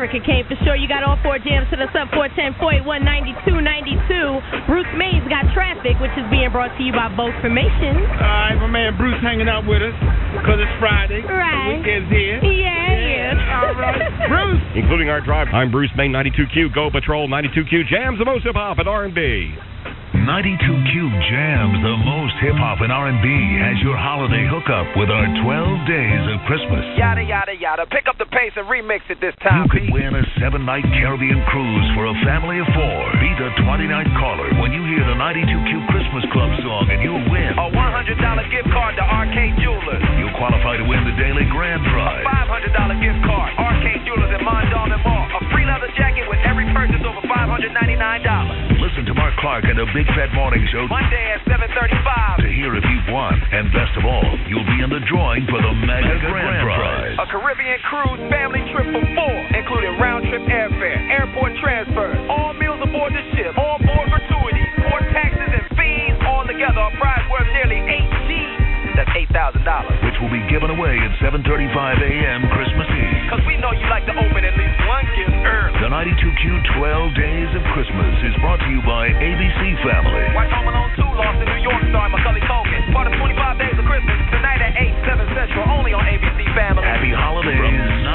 Erica Kane for sure. You got all four jams to the sub 410-481-9292. Bruce Mays got Traffic, which is being brought to you by Vote Formations. All right, my man Bruce hanging out with us because it's Friday. Right. The weekend's here. Yeah. All right. Bruce. Including our drive. I'm Bruce May, 92Q, Go Patrol, 92Q Jams, the most hip-hop and R&B. 92Q Jams, the most hip-hop and R&B, has your holiday hookup with our 12 Days of Christmas. Yada, yada, yada. Pick up the pace and remix it this time. You could win a 7-night Caribbean cruise for a family of 4. Be the 29th caller when you hear the 92Q Christmas Club song and you'll win a $100 gift card to Arcade Jewelers. You'll qualify to win the daily grand prize. A $500 gift card, Arcade Jewelers in Mondawmin Mall. A free leather jacket with every purchase over $599. Listen to Mark Clark and the Big Fat Morning Show Monday at 7:35 to hear if you've won. And best of all, you'll be in the drawing for the Mega Grand Prize. A Caribbean cruise family trip for 4, including round-trip airfare, airport transfers, all meals aboard the ship, all board gratuities, port taxes and fees, all together a prize worth nearly $8 G's. That's $8,000. Which will be given away at 7:35 a.m. Christmas Eve. Because we know you like to open at least one gift early. The 92Q 12 Days of Christmas is brought to you by ABC Family. Watch Home Alone 2 Lost in New York starring Macaulay Culkin. Part of 25 Days of Christmas, tonight at 8, 7 Central, only on ABC Family. Happy holidays from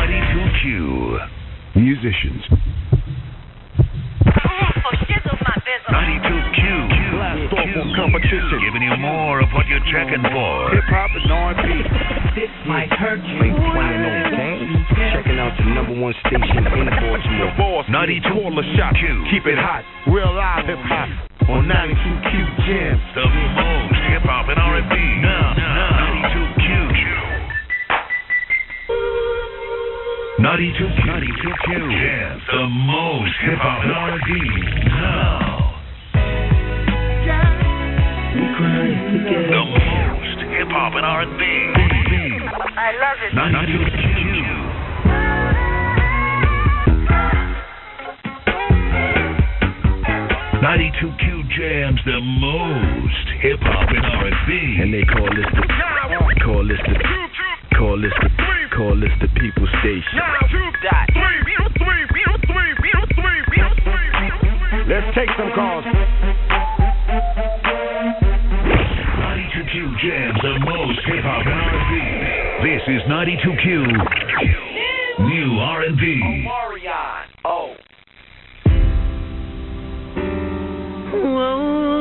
92Q. Musicians. 92Q. Competition. Giving you more of what you're checking for. Hip-hop and R&B. This might hurt you. Ain't playing no games. Checking out the #1 station in Baltimore. Boss, 92 call the shot. Q. Keep it hot. Real live hip-hop on 92Q Jams. The most hip-hop and R&B. Now. 92Q. 92Q Jams. The most hip-hop and R&B. Now. We crying together. The most hip-hop and R&B. I love it. 92Q. Jams, the most hip-hop and R&B. And they call this the People Station. Let's take some calls. 92Q Jams, the most hip-hop and R&B. This is 92Q New R&B. Omarion. Oh. Whoa.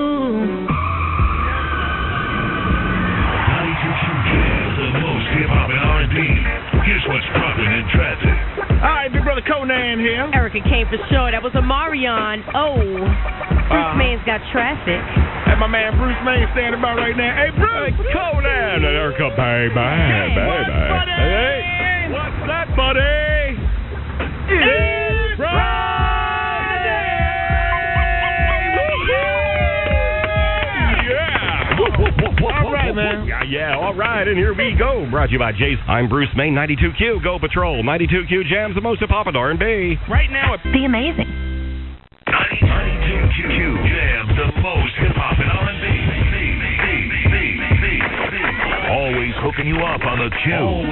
92Q Jams, the most hip-hop and R&B. Here's what's poppin' in traffic. All right, Big Brother Conan here. Erica Kane for sure. That was Omarion. Oh. Bruce May's got Traffic. And my man Bruce May standing by right now. Hey, Bruce. Conan and Erica, baby. Hey, what's that, buddy? It's Friday! Yeah. All right, man. Yeah, all right, and here we go. Brought to you by Jason. I'm Bruce May, 92Q, Go Patrol. 92Q Jams, the most hip-hop and R&B. Right now, Be amazing. 92Q Jams, the most hip-hop and R&B. Always hooking you up on the Q. All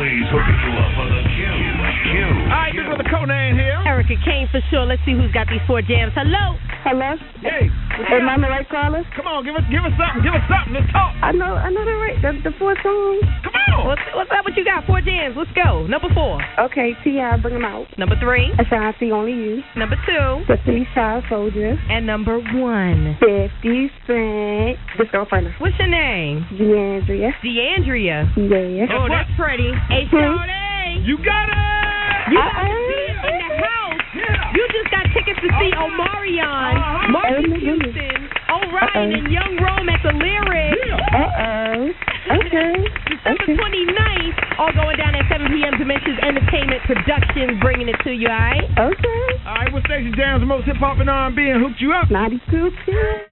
right, Big Brother Conan here. Erica Kane for sure. Let's see who's got these four jams. Hello. Hello? Hey. Am I the right caller? Come on, give us something. Let's talk. I know the right, the 4 songs. Come on. What's up? What you got? Four jams. Let's go. Number 4. Okay, T.I., bring them out. Number 3. Ashanti, Only You. Number 2. Destiny's Child, Soldier. And number 1. 50 Cent. This girlfriend. What's your name? DeAndrea. DeAndrea. Yeah. Oh, that's pretty. Hey, Shorty. You got it. You got to be in the house. Yeah. You just got tickets to see Omarion, Marcus Houston, Orion, and Young Rome at the Lyric. Okay. December 29th, all going down at 7 p.m. Dimensions Entertainment Productions, bringing it to you, all right? Okay. All right, what station jams the most hip-hop and R&B and hooked you up? 92.